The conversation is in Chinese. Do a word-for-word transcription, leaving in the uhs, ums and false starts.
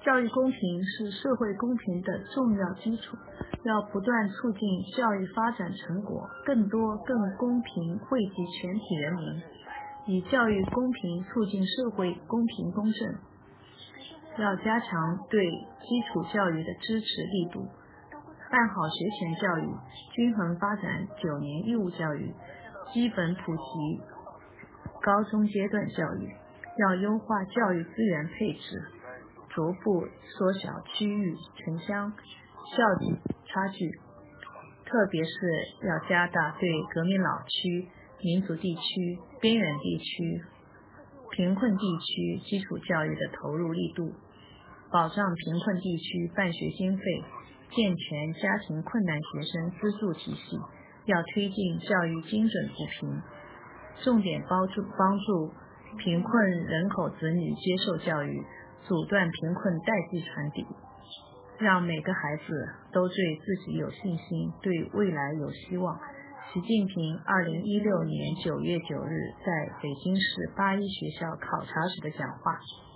教育公平是社会公平的重要基础，要不断促进教育发展成果更多更公平惠及全体人民，以教育公平促进社会公平公正。要加强对基础教育的支持力度，办好学前教育、均衡发展九年义务教育、基本普及高中阶段教育，要优化教育资源配置，逐步缩小区域城乡校际差距，特别是要加大对革命老区、民族地区、边远地区、贫困地区基础教育的投入力度，保障贫困地区办学经费，健全家庭困难学生资助体系，要推进教育精准扶贫，重点帮助帮助贫困人口子女接受教育，阻断贫困代际传递，让每个孩子都对自己有信心，对未来有希望。习近平二零一六年九月九日在北京市八一学校考察时的讲话。